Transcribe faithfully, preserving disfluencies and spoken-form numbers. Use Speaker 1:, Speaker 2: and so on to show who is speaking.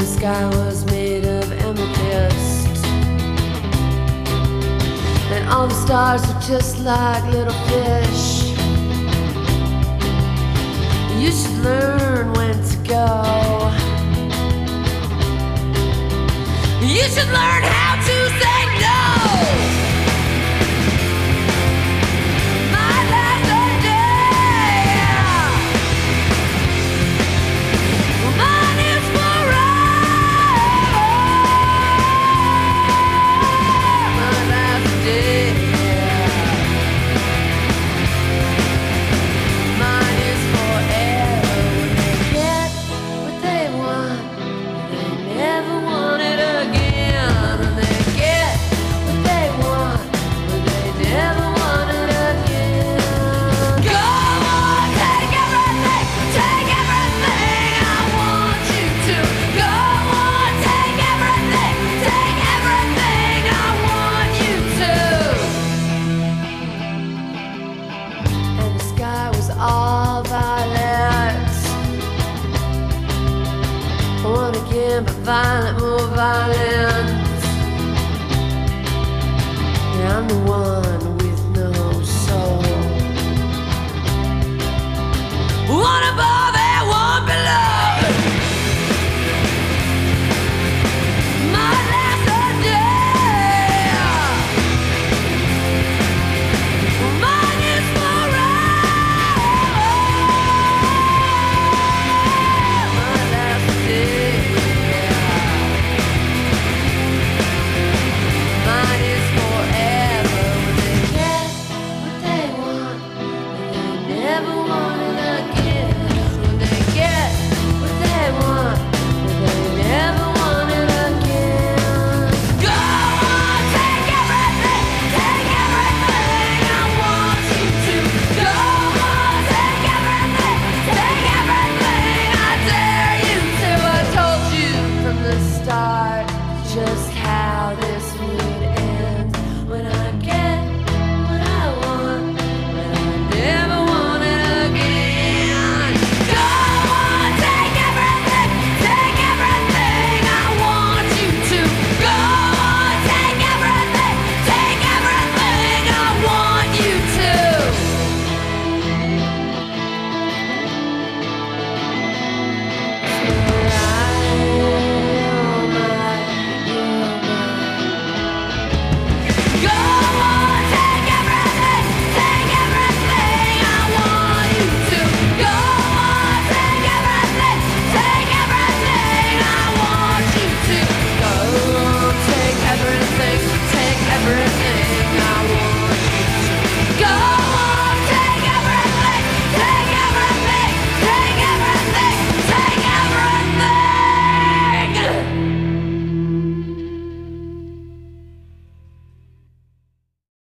Speaker 1: sky was made of amethyst, and all the stars were just like little fish. You should learn when to go. You should learn how to say no. All violet, one again, but violent, more violent. Yeah, I'm the one with no soul. Wanna